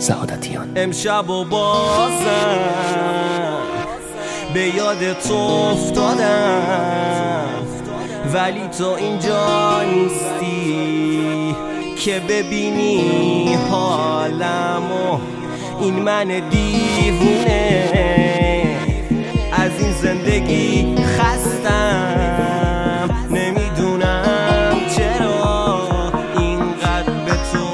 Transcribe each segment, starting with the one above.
سعادتیان. امشب و بازم به یاد تو افتادم، ولی تو اینجا نیستی که ببینی حالمو. این من دیوونه از این زندگی خستم، نمیدونم چرا اینقدر به تو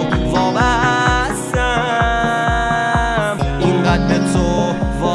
وابستم، اینقدر به تو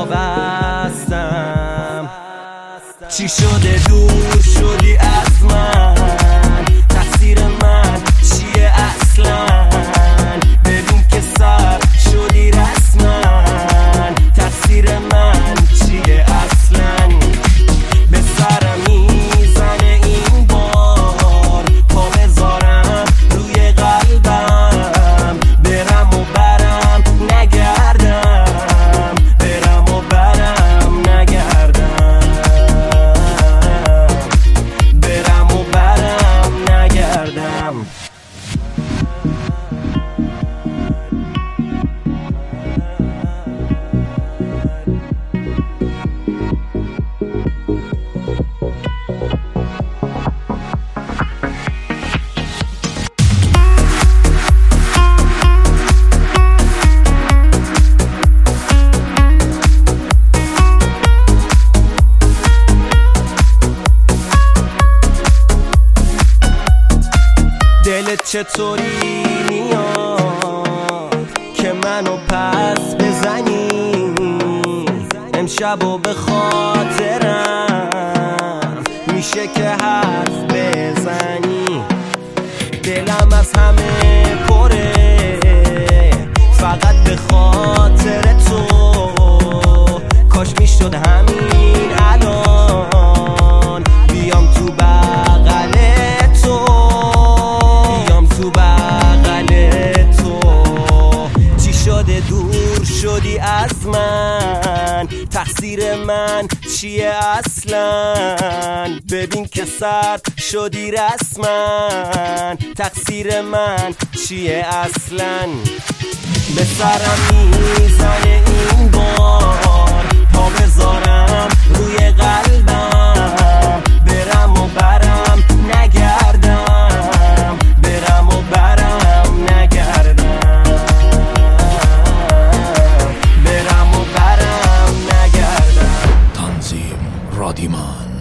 وابستم. چی شده دور شدی از من؟ تقصیر من چیه اصلا؟ ببین که سر شدی رسما. تقصیر من چیه اصلا؟ به سرم میزنه این بار، پا بذارم روی قلبم، برم و برم نگردم، برم و برم نگردم، برم و برم نگردم. دلت چطوری میاد که منو پس بزنی؟ امشب و به خاطرم میشه که حرف بزنی. دلم از همه پره فقط به خاطر تو، کاش میشد همین الان بیام تو بغل تو، تو بغل تو. چی شده دور شدی از من؟ تقصیر من چیه اصلا؟ ببین که سرد شدی رسما. تقصیر من چیه اصلا؟ به سرم میزنه این بار، پا بذارم روی قلبم، برم و برم نگردم، برم و برم نگردم، برم و برم نگردم. تنظیم رادیمان.